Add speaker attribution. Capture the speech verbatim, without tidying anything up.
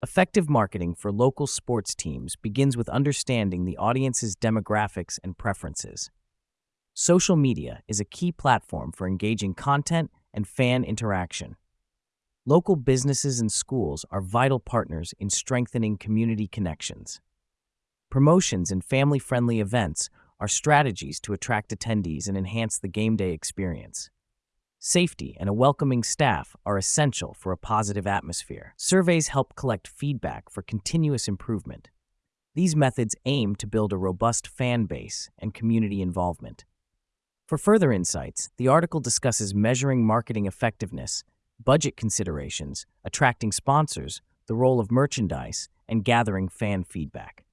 Speaker 1: Effective marketing for local sports teams begins with understanding the audience's demographics and preferences. Social media is a key platform for engaging content and fan interaction. Local businesses and schools are vital partners in strengthening community connections. Promotions and family-friendly events are strategies to attract attendees and enhance the game day experience. Safety and a welcoming staff are essential for a positive atmosphere. Surveys help collect feedback for continuous improvement. These methods aim to build a robust fan base and community involvement. For further insights, the article discusses measuring marketing effectiveness, budget considerations, attracting sponsors, the role of merchandise, and gathering fan feedback.